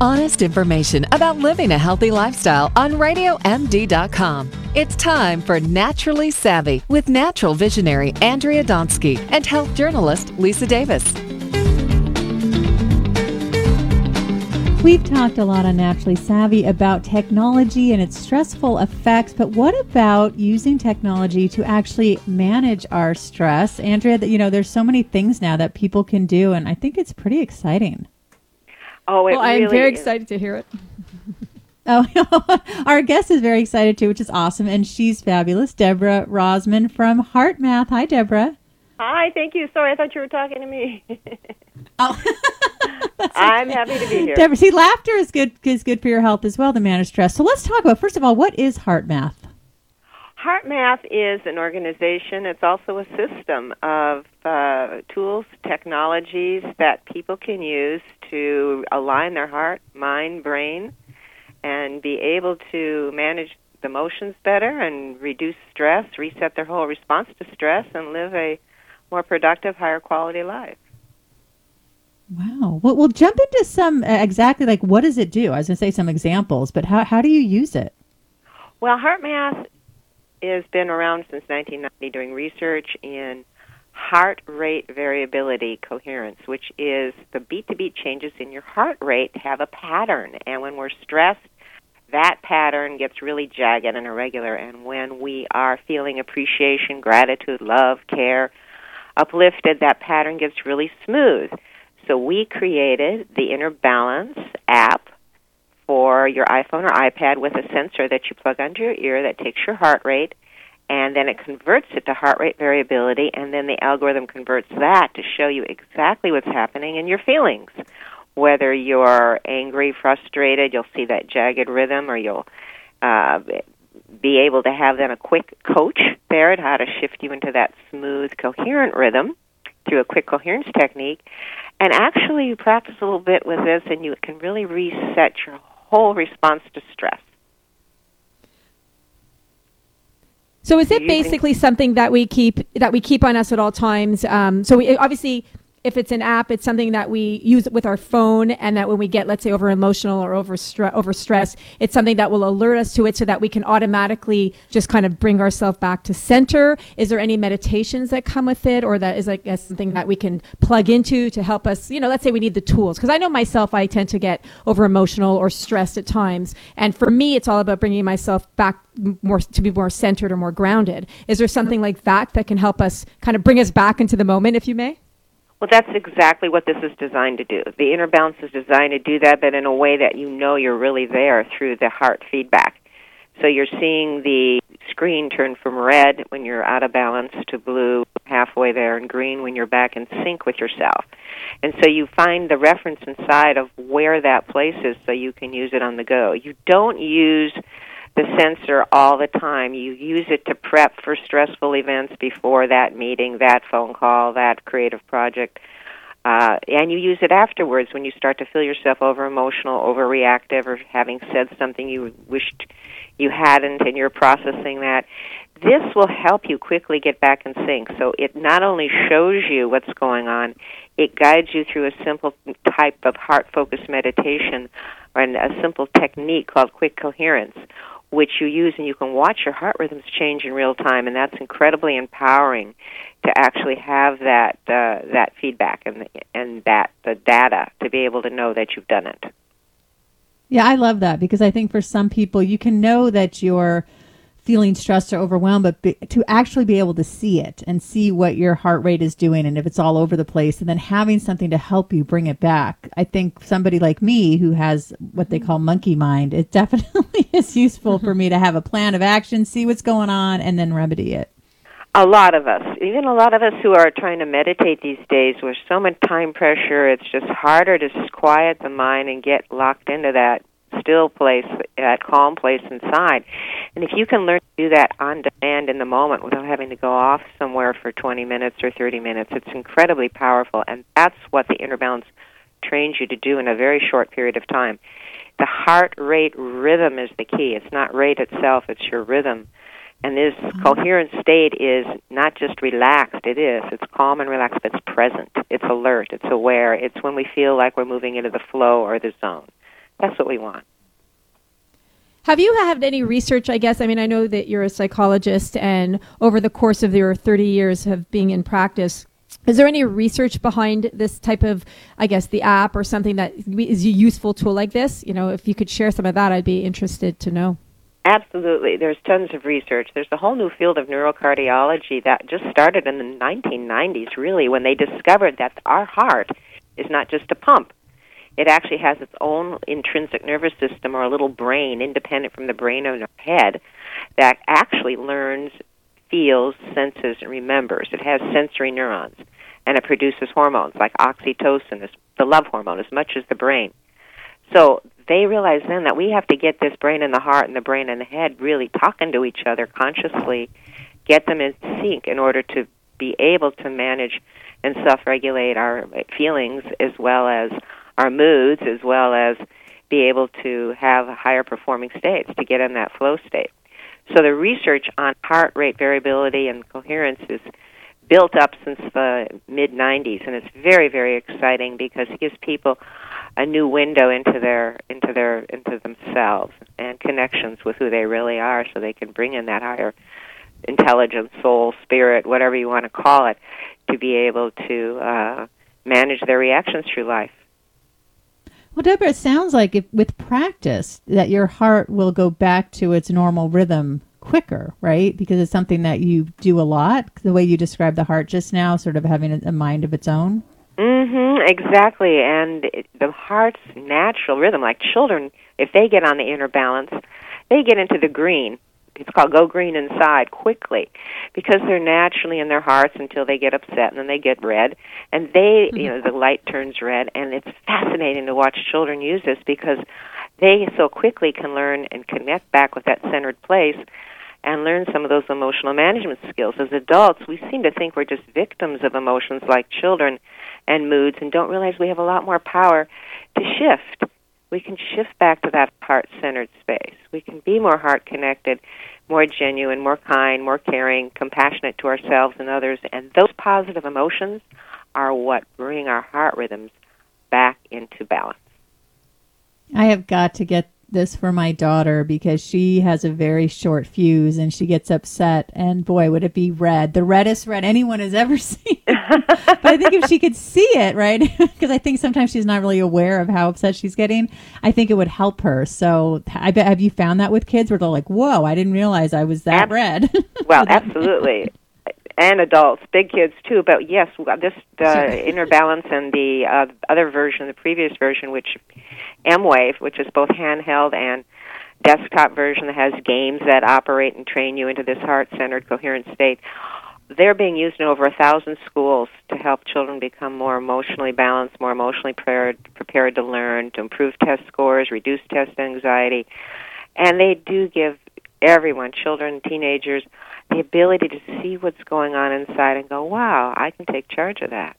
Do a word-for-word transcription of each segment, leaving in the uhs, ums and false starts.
Honest information about living a healthy lifestyle on radio m d dot com. It's time for Naturally Savvy with natural visionary Andrea Donsky and health journalist Lisa Davis. We've talked a lot on Naturally Savvy about technology and its stressful effects, but what about using technology to actually manage our stress? Andrea, you know, there's so many things now that people can do, and I think it's pretty exciting. Oh, it well, I really am very is. excited to hear it. Oh, our guest is very excited too, which is awesome, and she's fabulous. Deborah Rosman from HeartMath. Hi, Deborah. Hi, thank you. Sorry, I thought you were talking to me. Oh. I'm happy to be here. Deborah, see, laughter is good is good for your health as well to manage stress. So let's talk about, first of all, what is HeartMath? HeartMath is an organization. It's also a system of uh, tools, technologies that people can use to align their heart, mind, brain, and be able to manage the emotions better and reduce stress, reset their whole response to stress, and live a more productive, higher quality life. Wow. Well, we'll jump into some, uh, exactly like what does it do? I was going to say some examples, but how, how do you use it? Well, HeartMath has been around since nineteen ninety doing research in heart rate variability coherence, which is the beat-to-beat changes in your heart rate have a pattern. And when we're stressed, that pattern gets really jagged and irregular. And when we are feeling appreciation, gratitude, love, care, uplifted, that pattern gets really smooth. So we created the Inner Balance app for your iPhone or iPad with a sensor that you plug onto your ear that takes your heart rate, and then it converts it to heart rate variability, and then the algorithm converts that to show you exactly what's happening in your feelings. Whether you're angry, frustrated, you'll see that jagged rhythm, or you'll uh, be able to have then a quick coach there at how to shift you into that smooth, coherent rhythm through a quick coherence technique. And actually, you practice a little bit with this, and you can really reset your whole response to stress. So, is it basically something that we keep that we keep on us at all times? Um, so, we obviously, if it's an app, it's something that we use with our phone, and that when we get, let's say, over emotional or over stre- over stress, it's something that will alert us to it, so that we can automatically just kind of bring ourselves back to center. Is there any meditations that come with it, or that is like something that we can plug into to help us? You know, let's say we need the tools, because I know myself, I tend to get over emotional or stressed at times, and for me, it's all about bringing myself back more to be more centered or more grounded. Is there something like that that can help us kind of bring us back into the moment, if you may? Well, that's exactly what this is designed to do. The Inner Balance is designed to do that, but in a way that you know you're really there through the heart feedback. So you're seeing the screen turn from red when you're out of balance to blue halfway there, and green when you're back in sync with yourself. And so you find the reference inside of where that place is so you can use it on the go. You don't use the sensor all the time. You use it to prep for stressful events before that meeting, that phone call, that creative project. Uh, and you use it afterwards when you start to feel yourself over-emotional, overreactive, or having said something you wished you hadn't, and you're processing that. This will help you quickly get back in sync. So it not only shows you what's going on, it guides you through a simple type of heart-focused meditation and a simple technique called quick coherence, which you use, and you can watch your heart rhythms change in real time, and that's incredibly empowering to actually have that uh, that feedback and and that the data to be able to know that you've done it. Yeah, I love that, because I think for some people, you can know that you're feeling stressed or overwhelmed, but be, to actually be able to see it and see what your heart rate is doing, and if it's all over the place, and then having something to help you bring it back. I think somebody like me who has what they call monkey mind, it definitely is useful for me to have a plan of action, see what's going on, and then remedy it. A lot of us, even a lot of us who are trying to meditate these days, with so much time pressure, it's just harder to just quiet the mind and get locked into that still place, that calm place inside. And if you can learn to do that on demand in the moment without having to go off somewhere for twenty minutes or thirty minutes, it's incredibly powerful. And that's what the Inner Balance trains you to do in a very short period of time. The heart rate rhythm is the key. It's not rate itself, it's your rhythm. And this coherent state is not just relaxed, it is. It's calm and relaxed, but it's present. It's alert, it's aware. It's when we feel like we're moving into the flow or the zone. That's what we want. Have you had any research, I guess? I mean, I know that you're a psychologist, and over the course of your thirty years of being in practice, is there any research behind this type of, I guess, the app or something that is a useful tool like this? You know, if you could share some of that, I'd be interested to know. Absolutely. There's tons of research. There's a whole new field of neurocardiology that just started in the nineteen nineties, really, when they discovered that our heart is not just a pump. It actually has its own intrinsic nervous system, or a little brain, independent from the brain of our head, that actually learns, feels, senses, and remembers. It has sensory neurons, and it produces hormones like oxytocin, the love hormone, as much as the brain. So they realized then that we have to get this brain and the heart and the brain and the head really talking to each other consciously, get them in sync in order to be able to manage and self-regulate our feelings as well as our moods, as well as be able to have higher performing states to get in that flow state. So the research on heart rate variability and coherence is built up since the mid nineties, and it's very, very exciting because it gives people a new window into their into their into themselves and connections with who they really are, so they can bring in that higher intelligence, soul, spirit, whatever you want to call it, to be able to uh, manage their reactions through life. Well, Deborah, it sounds like if, with practice that your heart will go back to its normal rhythm quicker, right? Because it's something that you do a lot, the way you described the heart just now, sort of having a, a mind of its own. Mm-hmm, exactly. And it, the heart's natural rhythm, like children, if they get on the inner balance, they get into the green. It's called go green inside quickly, because they're naturally in their hearts until they get upset, and then they get red, and they, mm-hmm. you know, the light turns red, and it's fascinating to watch children use this because they so quickly can learn and connect back with that centered place and learn some of those emotional management skills. As adults, we seem to think we're just victims of emotions like children and moods, and don't realize we have a lot more power to shift. We can shift back to that heart-centered space. We can be more heart-connected, more genuine, more kind, more caring, compassionate to ourselves and others. And those positive emotions are what bring our heart rhythms back into balance. I have got to get this for my daughter because she has a very short fuse and she gets upset, and boy, would it be red, the reddest red anyone has ever seen. But I think if she could see it, right, because I think sometimes she's not really aware of how upset she's getting, I think it would help her. So I bet, have you found that with kids where they're like, whoa, I didn't realize I was that Ab- red? Well, absolutely. And adults, big kids too, but yes, this the inner balance and the uh, other version, the previous version, which M-Wave, which is both handheld and desktop version that has games that operate and train you into this heart-centered, coherent state. They're being used in over a thousand schools to help children become more emotionally balanced, more emotionally prepared, prepared to learn, to improve test scores, reduce test anxiety. And they do give everyone, children, teenagers, the ability to see what's going on inside and go, wow, I can take charge of that.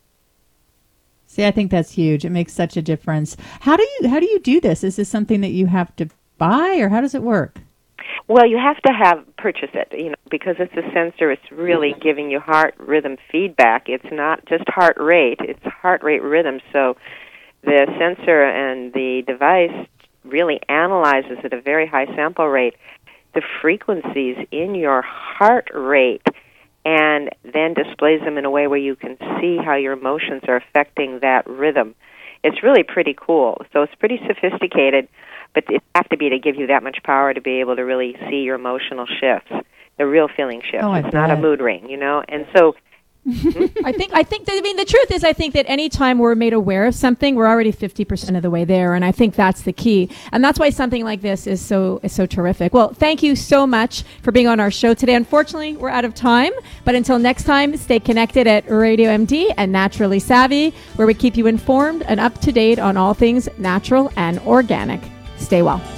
See, I think that's huge. It makes such a difference. How do you how do you do this? Is this something that you have to buy, or how does it work? Well, you have to have purchase it, you know, because it's a sensor. It's really giving you heart rhythm feedback. It's not just heart rate; it's heart rate rhythm. So the sensor and the device really analyzes at a very high sample rate the frequencies in your heart rate, and then displays them in a way where you can see how your emotions are affecting that rhythm. It's really pretty cool. So it's pretty sophisticated, but it has to be to give you that much power to be able to really see your emotional shifts, the real feeling shifts. Oh, it's not a mood ring, you know? And so I think I think that, I mean the truth is I think that any time we're made aware of something, we're already fifty percent of the way there, and I think that's the key. And that's why something like this is so is so terrific. Well, thank you so much for being on our show today. Unfortunately, we're out of time, but until next time, stay connected at Radio M D and Naturally Savvy, where we keep you informed and up to date on all things natural and organic. Stay well.